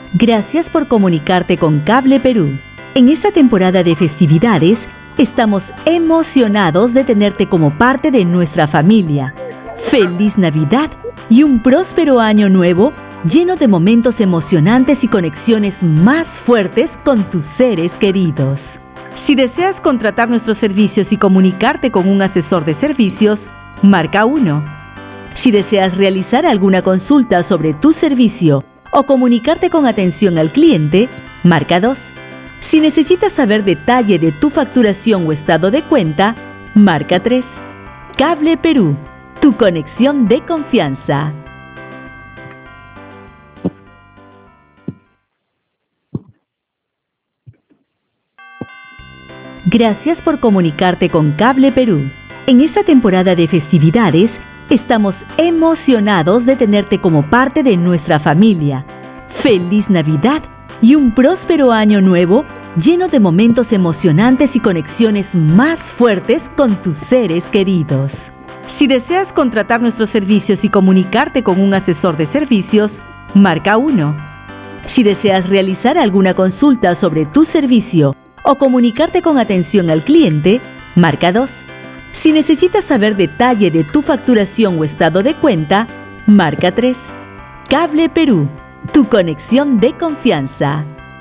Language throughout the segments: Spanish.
Gracias por comunicarte con Cable Perú. En esta temporada de festividades, estamos emocionados de tenerte como parte de nuestra familia. ¡Feliz Navidad y un próspero año nuevo lleno de momentos emocionantes y conexiones más fuertes con tus seres queridos! Si deseas contratar nuestros servicios y comunicarte con un asesor de servicios, marca 1. Si deseas realizar alguna consulta sobre tu servicio o comunicarte con atención al cliente, marca 2. Si necesitas saber detalle de tu facturación o estado de cuenta, marca 3. Cable Perú, tu conexión de confianza. Gracias por comunicarte con Cable Perú. En esta temporada de festividades, estamos emocionados de tenerte como parte de nuestra familia. ¡Feliz Navidad y un próspero año nuevo lleno de momentos emocionantes y conexiones más fuertes con tus seres queridos! Si deseas contratar nuestros servicios y comunicarte con un asesor de servicios, marca 1. Si deseas realizar alguna consulta sobre tu servicio o comunicarte con atención al cliente, marca 2. Si necesitas saber detalle de tu facturación o estado de cuenta, marca 3. Cable Perú, tu conexión de confianza.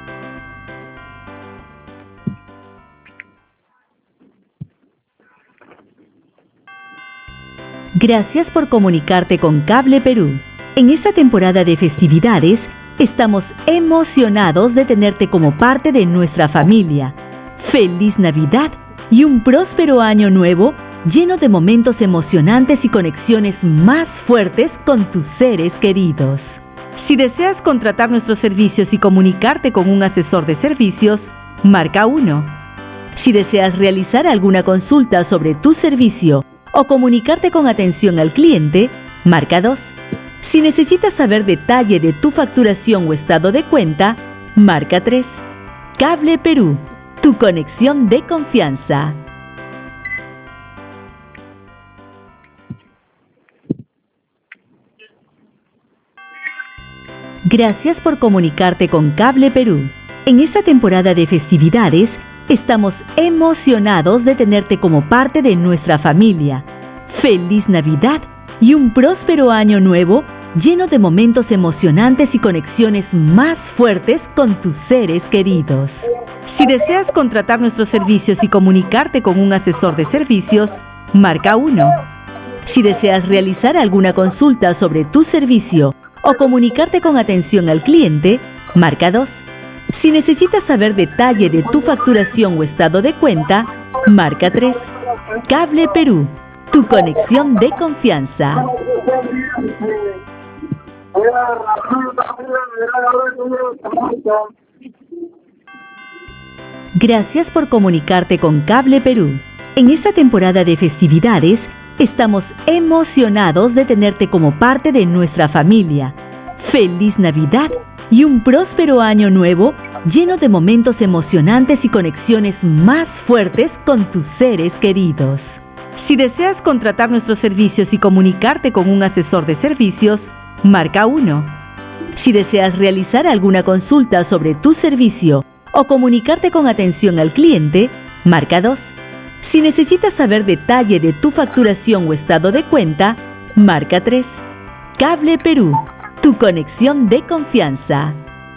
Gracias por comunicarte con Cable Perú. En esta temporada de festividades, estamos emocionados de tenerte como parte de nuestra familia. ¡Feliz Navidad y un próspero año nuevo lleno de momentos emocionantes y conexiones más fuertes con tus seres queridos! Si deseas contratar nuestros servicios y comunicarte con un asesor de servicios, marca 1. Si deseas realizar alguna consulta sobre tu servicio o comunicarte con atención al cliente, marca 2. Si necesitas saber detalle de tu facturación o estado de cuenta, marca 3. Cable Perú, tu conexión de confianza. Gracias por comunicarte con Cable Perú. En esta temporada de festividades, estamos emocionados de tenerte como parte de nuestra familia. ¡Feliz Navidad y un próspero año nuevo lleno de momentos emocionantes y conexiones más fuertes con tus seres queridos! Si deseas contratar nuestros servicios y comunicarte con un asesor de servicios, marca 1. Si deseas realizar alguna consulta sobre tu servicio o comunicarte con atención al cliente, marca 2. Si necesitas saber detalle de tu facturación o estado de cuenta, marca 3. Cable Perú, tu conexión de confianza. Gracias por comunicarte con Cable Perú. En esta temporada de festividades, estamos emocionados de tenerte como parte de nuestra familia. ¡Feliz Navidad y un próspero año nuevo lleno de momentos emocionantes y conexiones más fuertes con tus seres queridos! Si deseas contratar nuestros servicios y comunicarte con un asesor de servicios, marca 1. Si deseas realizar alguna consulta sobre tu servicio o comunicarte con atención al cliente, marca 2. Si necesitas saber detalle de tu facturación o estado de cuenta, marca 3. Cable Perú, tu conexión de confianza.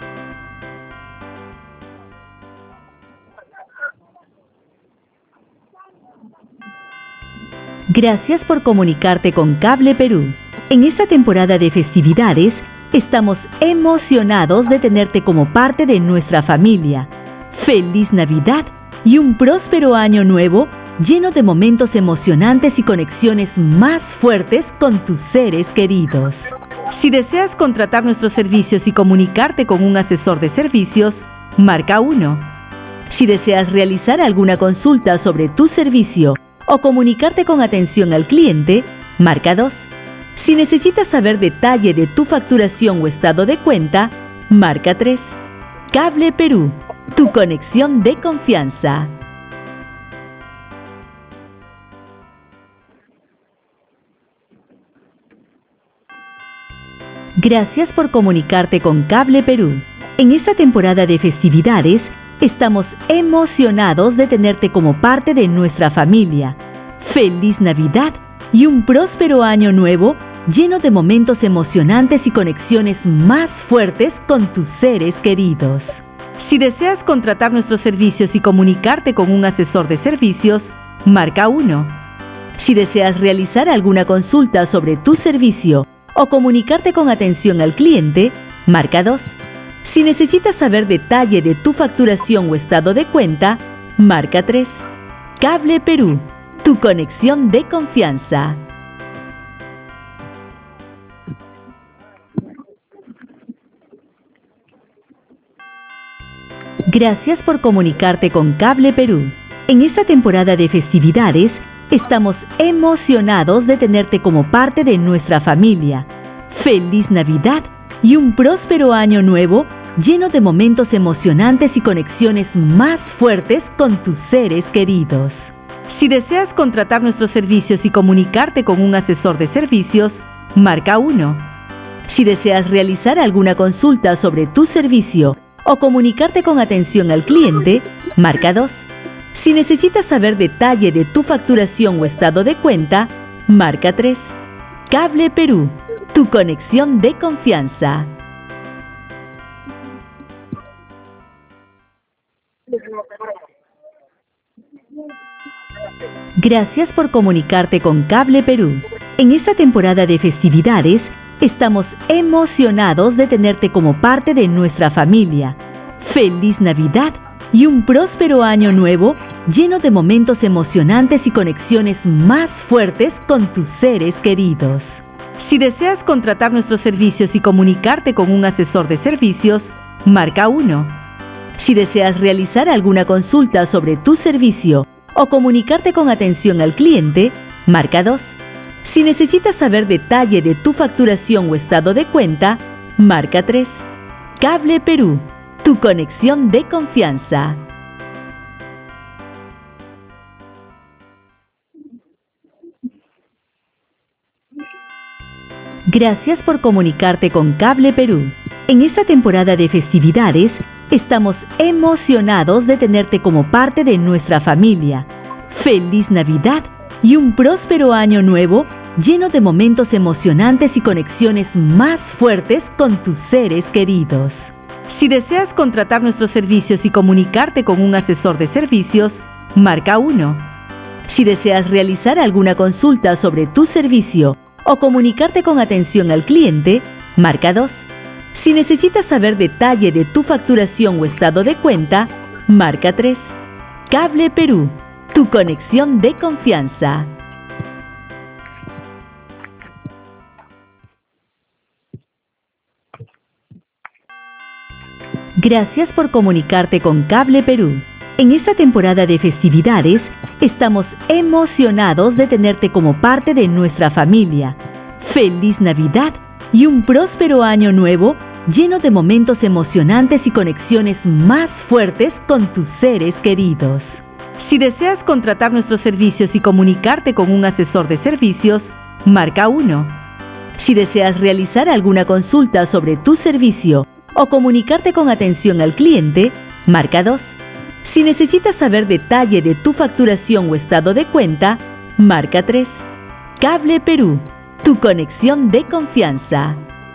Gracias por comunicarte con Cable Perú. En esta temporada de festividades, estamos emocionados de tenerte como parte de nuestra familia. ¡Feliz Navidad y un próspero año nuevo lleno de momentos emocionantes y conexiones más fuertes con tus seres queridos! Si deseas contratar nuestros servicios y comunicarte con un asesor de servicios, marca 1. Si deseas realizar alguna consulta sobre tu servicio o comunicarte con atención al cliente, marca 2. Si necesitas saber detalle de tu facturación o estado de cuenta, marca 3. Cable Perú, tu conexión de confianza. Gracias por comunicarte con Cable Perú. En esta temporada de festividades, estamos emocionados de tenerte como parte de nuestra familia. ¡Feliz Navidad y un próspero año nuevo lleno de momentos emocionantes y conexiones más fuertes con tus seres queridos! Si deseas contratar nuestros servicios y comunicarte con un asesor de servicios, marca 1. Si deseas realizar alguna consulta sobre tu servicio o comunicarte con atención al cliente, marca 2. Si necesitas saber detalle de tu facturación o estado de cuenta, marca 3. Cable Perú, tu conexión de confianza. Gracias por comunicarte con Cable Perú. En esta temporada de festividades, estamos emocionados de tenerte como parte de nuestra familia. ¡Feliz Navidad y un próspero año nuevo lleno de momentos emocionantes y conexiones más fuertes con tus seres queridos! Si deseas contratar nuestros servicios y comunicarte con un asesor de servicios, marca 1. Si deseas realizar alguna consulta sobre tu servicio o comunicarte con atención al cliente, marca 2. Si necesitas saber detalle de tu facturación o estado de cuenta, marca 3. Cable Perú, tu conexión de confianza. Gracias por comunicarte con Cable Perú. En esta temporada de festividades, estamos emocionados de tenerte como parte de nuestra familia. ¡Feliz Navidad y un próspero año nuevo lleno de momentos emocionantes y conexiones más fuertes con tus seres queridos! Si deseas contratar nuestros servicios y comunicarte con un asesor de servicios, marca 1. Si deseas realizar alguna consulta sobre tu servicio o comunicarte con atención al cliente, marca 2. Si necesitas saber detalle de tu facturación o estado de cuenta, marca 3. Cable Perú, tu conexión de confianza. Gracias por comunicarte con Cable Perú. En esta temporada de festividades, estamos emocionados de tenerte como parte de nuestra familia. ¡Feliz Navidad y un próspero año nuevo lleno de momentos emocionantes y conexiones más fuertes con tus seres queridos! Si deseas contratar nuestros servicios y comunicarte con un asesor de servicios, marca 1. Si deseas realizar alguna consulta sobre tu servicio o comunicarte con atención al cliente, marca 2. Si necesitas saber detalle de tu facturación o estado de cuenta, marca 3. Cable Perú, tu conexión de confianza. Gracias por comunicarte con Cable Perú. En esta temporada de festividades, estamos emocionados de tenerte como parte de nuestra familia. ¡Feliz Navidad y un próspero año nuevo lleno de momentos emocionantes y conexiones más fuertes con tus seres queridos! Si deseas contratar nuestros servicios y comunicarte con un asesor de servicios, marca 1. Si deseas realizar alguna consulta sobre tu servicio o comunicarte con atención al cliente, marca 2. Si necesitas saber detalle de tu facturación o estado de cuenta, marca 3. Cable Perú, tu conexión de confianza.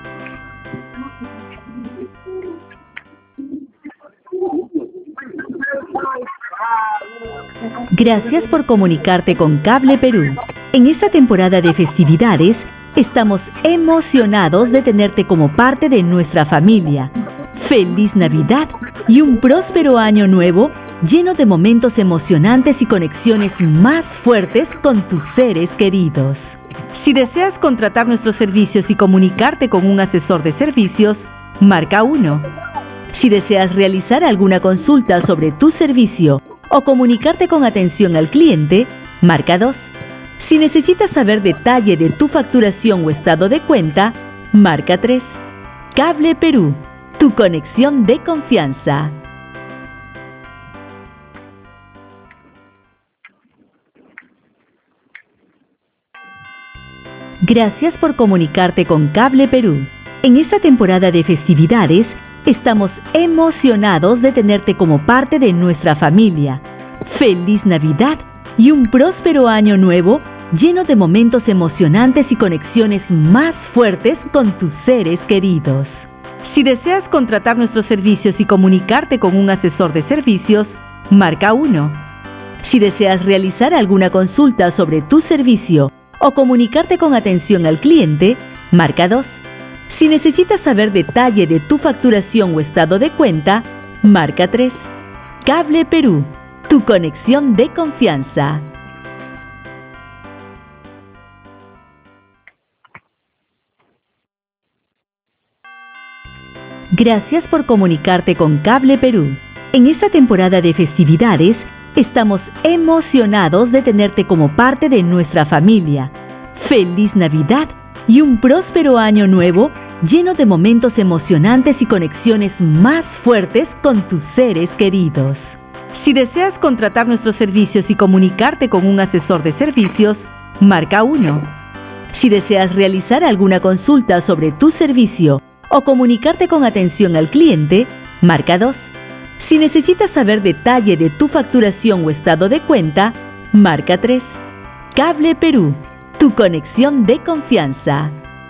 Gracias por comunicarte con Cable Perú. En esta temporada de festividades, estamos emocionados de tenerte como parte de nuestra familia. ¡Feliz Navidad y un próspero año nuevo lleno de momentos emocionantes y conexiones más fuertes con tus seres queridos! Si deseas contratar nuestros servicios y comunicarte con un asesor de servicios, marca 1. Si deseas realizar alguna consulta sobre tu servicio o comunicarte con atención al cliente, marca 2. Si necesitas saber detalle de tu facturación o estado de cuenta, marca 3. Cable Perú, tu conexión de confianza. Gracias por comunicarte con Cable Perú. En esta temporada de festividades, estamos emocionados de tenerte como parte de nuestra familia. ¡Feliz Navidad y un próspero año nuevo lleno de momentos emocionantes y conexiones más fuertes con tus seres queridos! Si deseas contratar nuestros servicios y comunicarte con un asesor de servicios, marca 1. Si deseas realizar alguna consulta sobre tu servicio o comunicarte con atención al cliente, marca 2. Si necesitas saber detalle de tu facturación o estado de cuenta, marca 3. Cable Perú, tu conexión de confianza. Gracias por comunicarte con Cable Perú. En esta temporada de festividades, estamos emocionados de tenerte como parte de nuestra familia. ¡Feliz Navidad y un próspero año nuevo lleno de momentos emocionantes y conexiones más fuertes con tus seres queridos! Si deseas contratar nuestros servicios y comunicarte con un asesor de servicios, marca 1. Si deseas realizar alguna consulta sobre tu servicio o comunicarte con atención al cliente, marca 2. Si necesitas saber detalle de tu facturación o estado de cuenta, marca 3. Cable Perú, tu conexión de confianza.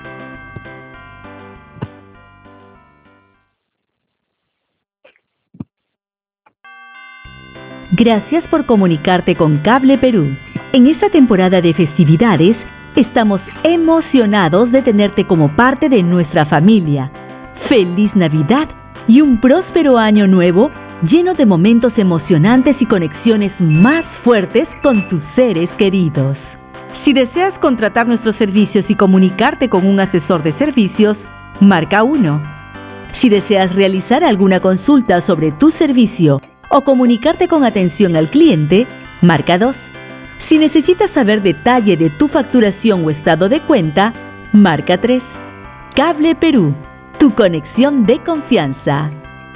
Gracias por comunicarte con Cable Perú. En esta temporada de festividades, estamos emocionados de tenerte como parte de nuestra familia. ¡Feliz Navidad y un próspero año nuevo lleno de momentos emocionantes y conexiones más fuertes con tus seres queridos! Si deseas contratar nuestros servicios y comunicarte con un asesor de servicios, marca 1. Si deseas realizar alguna consulta sobre tu servicio o comunicarte con atención al cliente, marca 2. Si necesitas saber detalle de tu facturación o estado de cuenta, marca 3. Cable Perú, tu conexión de confianza.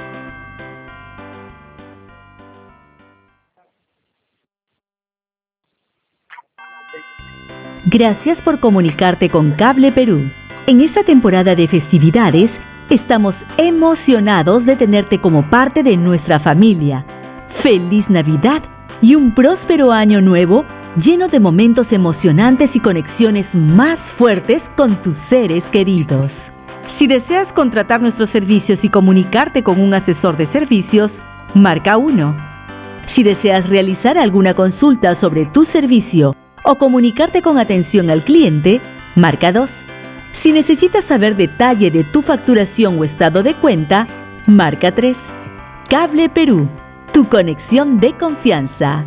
Gracias por comunicarte con Cable Perú. En esta temporada de festividades, estamos emocionados de tenerte como parte de nuestra familia. ¡Feliz Navidad y un próspero año nuevo lleno de momentos emocionantes y conexiones más fuertes con tus seres queridos! Si deseas contratar nuestros servicios y comunicarte con un asesor de servicios, marca 1. Si deseas realizar alguna consulta sobre tu servicio o comunicarte con atención al cliente, marca 2. Si necesitas saber detalle de tu facturación o estado de cuenta, marca 3. Cable Perú, tu conexión de confianza.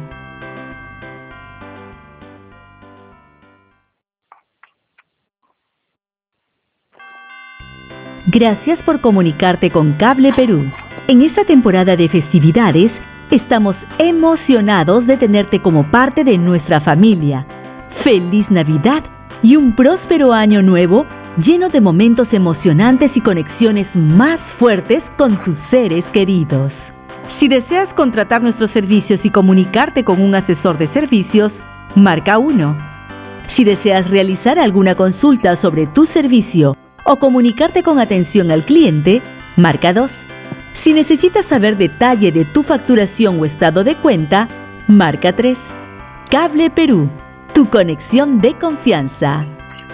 Gracias por comunicarte con Cable Perú. En esta temporada de festividades, estamos emocionados de tenerte como parte de nuestra familia. ¡Feliz Navidad y un próspero año nuevo lleno de momentos emocionantes y conexiones más fuertes con tus seres queridos! Si deseas contratar nuestros servicios y comunicarte con un asesor de servicios, marca 1. Si deseas realizar alguna consulta sobre tu servicio o comunicarte con atención al cliente, marca 2. Si necesitas saber detalle de tu facturación o estado de cuenta, marca 3. Cable Perú, tu conexión de confianza.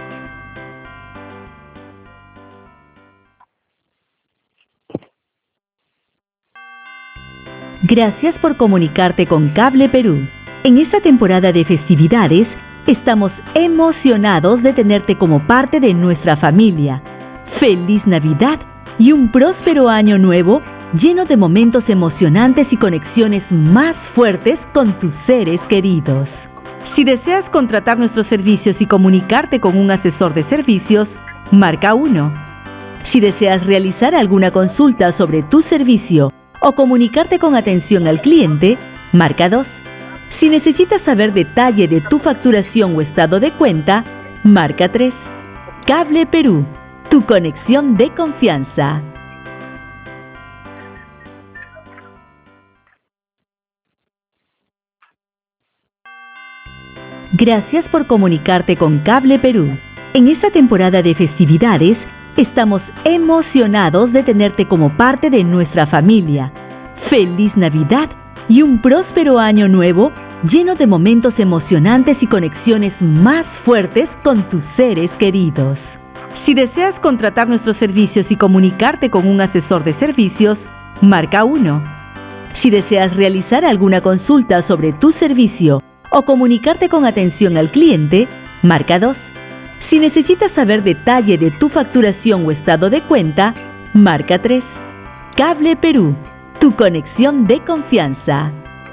Gracias por comunicarte con Cable Perú. En esta temporada de festividades, estamos emocionados de tenerte como parte de nuestra familia. ¡Feliz Navidad y un próspero año nuevo lleno de momentos emocionantes y conexiones más fuertes con tus seres queridos! Si deseas contratar nuestros servicios y comunicarte con un asesor de servicios, marca 1. Si deseas realizar alguna consulta sobre tu servicio o comunicarte con atención al cliente, marca 2. Si necesitas saber detalle de tu facturación o estado de cuenta, marca 3. Cable Perú, tu conexión de confianza. Gracias por comunicarte con Cable Perú. En esta temporada de festividades, estamos emocionados de tenerte como parte de nuestra familia. ¡Feliz Navidad y un próspero año nuevo lleno de momentos emocionantes y conexiones más fuertes con tus seres queridos! Si deseas contratar nuestros servicios y comunicarte con un asesor de servicios, marca 1. Si deseas realizar alguna consulta sobre tu servicio o comunicarte con atención al cliente, marca 2. Si necesitas saber detalle de tu facturación o estado de cuenta, marca 3. Cable Perú, tu conexión de confianza.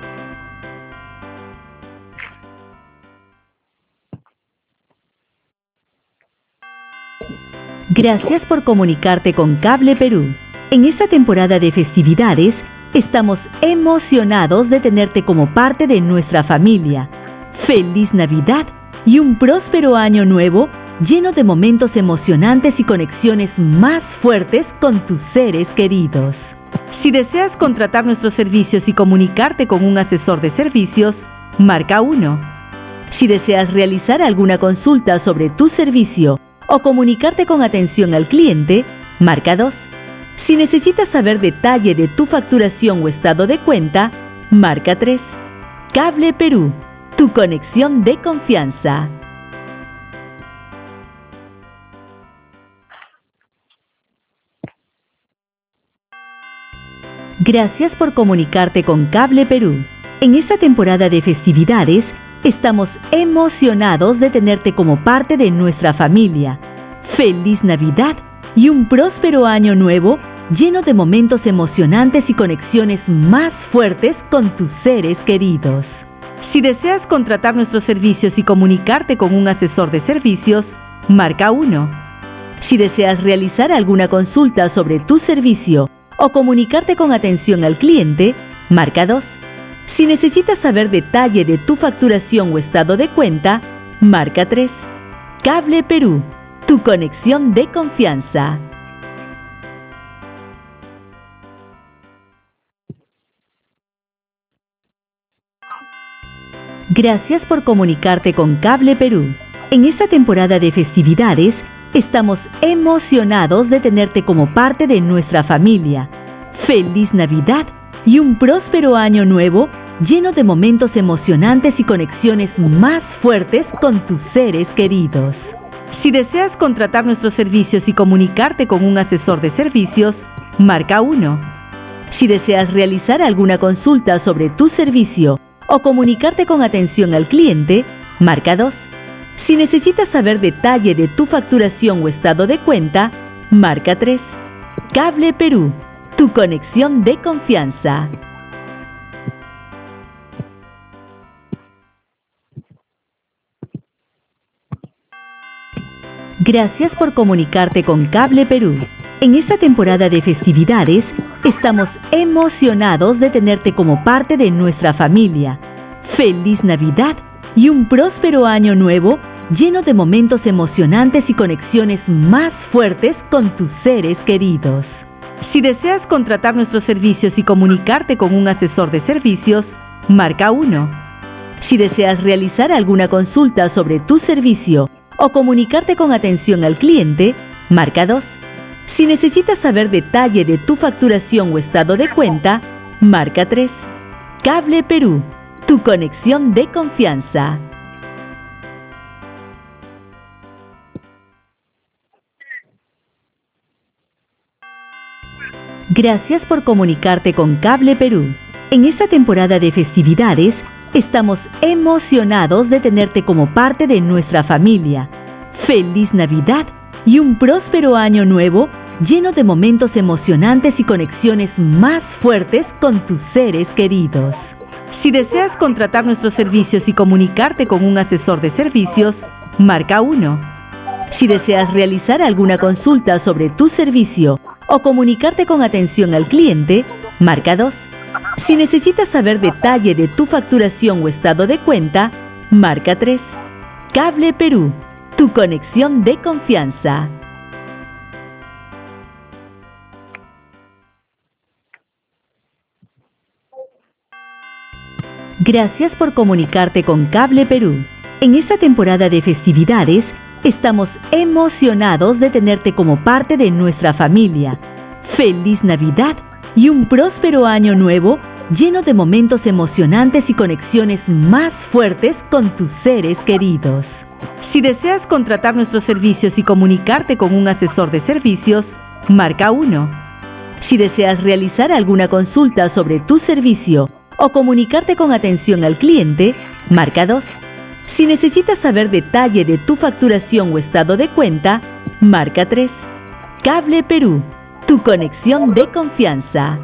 Gracias por comunicarte con Cable Perú. En esta temporada de festividades, estamos emocionados de tenerte como parte de nuestra familia. ¡Feliz Navidad y un próspero año nuevo lleno de momentos emocionantes y conexiones más fuertes con tus seres queridos! Si deseas contratar nuestros servicios y comunicarte con un asesor de servicios, marca 1. Si deseas realizar alguna consulta sobre tu servicio o comunicarte con atención al cliente, marca 2. Si necesitas saber detalle de tu facturación o estado de cuenta, marca 3. Cable Perú, tu conexión de confianza. Gracias por comunicarte con Cable Perú. En esta temporada de festividades, estamos emocionados de tenerte como parte de nuestra familia. ¡Feliz Navidad y un próspero año nuevo lleno de momentos emocionantes y conexiones más fuertes con tus seres queridos! Si deseas contratar nuestros servicios y comunicarte con un asesor de servicios, marca 1. Si deseas realizar alguna consulta sobre tu servicio o comunicarte con atención al cliente, marca 2. Si necesitas saber detalle de tu facturación o estado de cuenta, marca 3. Cable Perú, tu conexión de confianza. Gracias por comunicarte con Cable Perú. En esta temporada de festividades, estamos emocionados de tenerte como parte de nuestra familia. ¡Feliz Navidad y un próspero año nuevo lleno de momentos emocionantes y conexiones más fuertes con tus seres queridos! Si deseas contratar nuestros servicios y comunicarte con un asesor de servicios, marca 1. Si deseas realizar alguna consulta sobre tu servicio o comunicarte con atención al cliente, marca 2. Si necesitas saber detalle de tu facturación o estado de cuenta, marca 3. Cable Perú, tu conexión de confianza. Gracias por comunicarte con Cable Perú. En esta temporada de festividades, estamos emocionados de tenerte como parte de nuestra familia. ¡Feliz Navidad y un próspero año nuevo lleno de momentos emocionantes y conexiones más fuertes con tus seres queridos! Si deseas contratar nuestros servicios y comunicarte con un asesor de servicios, marca 1. Si deseas realizar alguna consulta sobre tu servicio o comunicarte con atención al cliente, marca 2. Si necesitas saber detalle de tu facturación o estado de cuenta, marca 3. Cable Perú, tu conexión de confianza. Gracias por comunicarte con Cable Perú. En esta temporada de festividades, estamos emocionados de tenerte como parte de nuestra familia. ¡Feliz Navidad y un próspero año nuevo lleno de momentos emocionantes y conexiones más fuertes con tus seres queridos! Si deseas contratar nuestros servicios y comunicarte con un asesor de servicios, marca 1. Si deseas realizar alguna consulta sobre tu servicio o comunicarte con atención al cliente, marca 2. Si necesitas saber detalle de tu facturación o estado de cuenta, marca 3. Cable Perú, tu conexión de confianza. Gracias por comunicarte con Cable Perú. En esta temporada de festividades, estamos emocionados de tenerte como parte de nuestra familia. ¡Feliz Navidad y un próspero año nuevo lleno de momentos emocionantes y conexiones más fuertes con tus seres queridos! Si deseas contratar nuestros servicios y comunicarte con un asesor de servicios, marca 1. Si deseas realizar alguna consulta sobre tu servicio o comunicarte con atención al cliente, marca 2. Si necesitas saber detalle de tu facturación o estado de cuenta, marca 3. Cable Perú, tu conexión de confianza.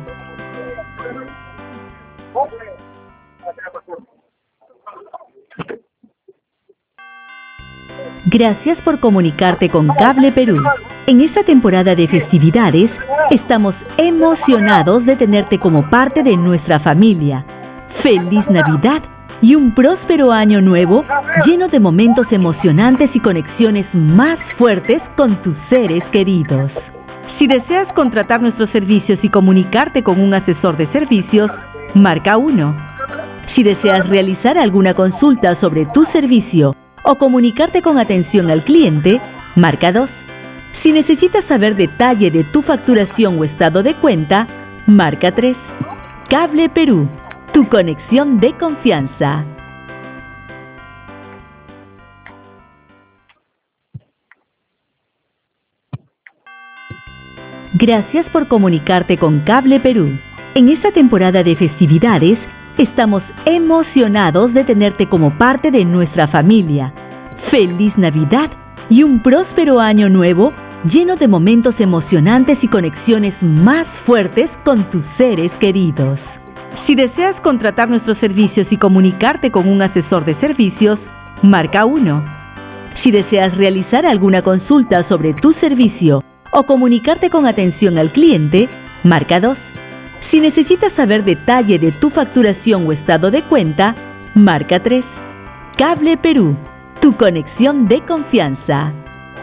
Gracias por comunicarte con Cable Perú. En esta temporada de festividades, estamos emocionados de tenerte como parte de nuestra familia. ¡Feliz Navidad y un próspero año nuevo lleno de momentos emocionantes y conexiones más fuertes con tus seres queridos! Si deseas contratar nuestros servicios y comunicarte con un asesor de servicios, marca 1. Si deseas realizar alguna consulta sobre tu servicio o comunicarte con atención al cliente, marca 2. Si necesitas saber detalle de tu facturación o estado de cuenta, marca 3. Cable Perú, tu conexión de confianza. Gracias por comunicarte con Cable Perú. En esta temporada de festividades, estamos emocionados de tenerte como parte de nuestra familia. ¡Feliz Navidad y un próspero año nuevo lleno de momentos emocionantes y conexiones más fuertes con tus seres queridos! Si deseas contratar nuestros servicios y comunicarte con un asesor de servicios, marca 1. Si deseas realizar alguna consulta sobre tu servicio o comunicarte con atención al cliente, marca 2. Si necesitas saber detalle de tu facturación o estado de cuenta, marca 3. Cable Perú, tu conexión de confianza.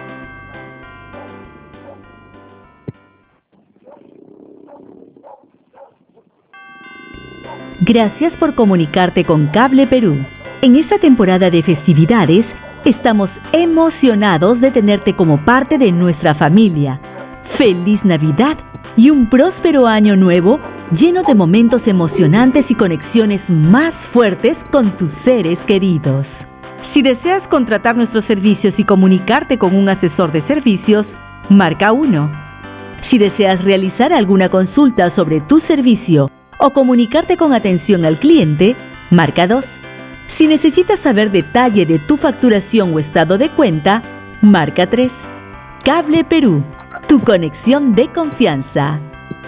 Gracias por comunicarte con Cable Perú. En esta temporada de festividades, estamos emocionados de tenerte como parte de nuestra familia. ¡Feliz Navidad y un próspero año nuevo lleno de momentos emocionantes y conexiones más fuertes con tus seres queridos! Si deseas contratar nuestros servicios y comunicarte con un asesor de servicios, marca 1. Si deseas realizar alguna consulta sobre tu servicio o comunicarte con atención al cliente, marca 2. Si necesitas saber detalle de tu facturación o estado de cuenta, marca 3. Cable Perú, tu conexión de confianza.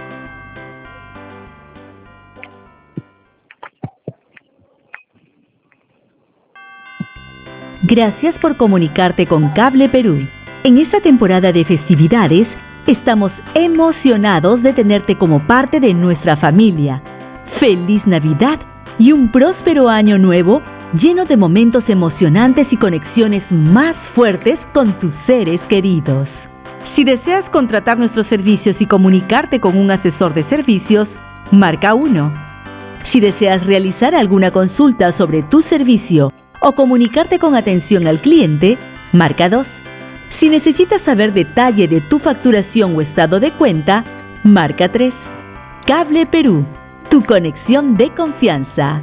Gracias por comunicarte con Cable Perú. En esta temporada de festividades, estamos emocionados de tenerte como parte de nuestra familia. ¡Feliz Navidad y un próspero año nuevo lleno de momentos emocionantes y conexiones más fuertes con tus seres queridos! Si deseas contratar nuestros servicios y comunicarte con un asesor de servicios, marca 1. Si deseas realizar alguna consulta sobre tu servicio o comunicarte con atención al cliente, marca 2. Si necesitas saber detalle de tu facturación o estado de cuenta, marca 3. Cable Perú, tu conexión de confianza.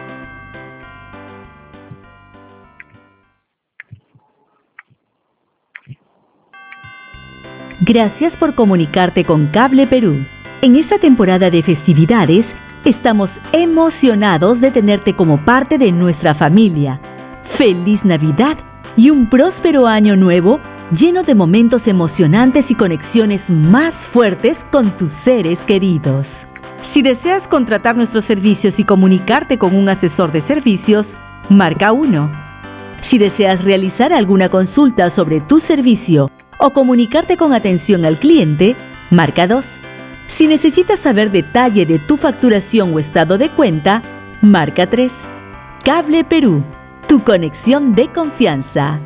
Gracias por comunicarte con Cable Perú. En esta temporada de festividades, estamos emocionados de tenerte como parte de nuestra familia. ¡Feliz Navidad y un próspero año nuevo lleno de momentos emocionantes y conexiones más fuertes con tus seres queridos! Si deseas contratar nuestros servicios y comunicarte con un asesor de servicios, marca 1. Si deseas realizar alguna consulta sobre tu servicio o comunicarte con atención al cliente, marca 2. Si necesitas saber detalle de tu facturación o estado de cuenta, marca 3. Cable Perú, tu conexión de confianza.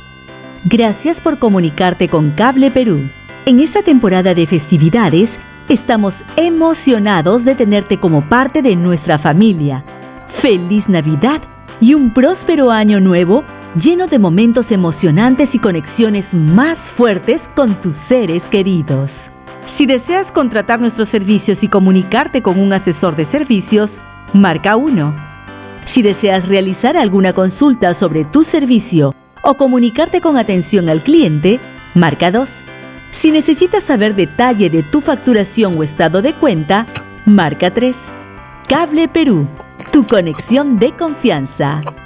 Gracias por comunicarte con Cable Perú. En esta temporada de festividades, Estamos emocionados de tenerte como parte de nuestra familia. ¡Feliz Navidad y un próspero año nuevo lleno de momentos emocionantes y conexiones más fuertes con tus seres queridos! Si deseas contratar nuestros servicios y comunicarte con un asesor de servicios, marca 1. Si deseas realizar alguna consulta sobre tu servicio o comunicarte con atención al cliente, marca 2. Si necesitas saber detalle de tu facturación o estado de cuenta, marca 3. Cable Perú, tu conexión de confianza.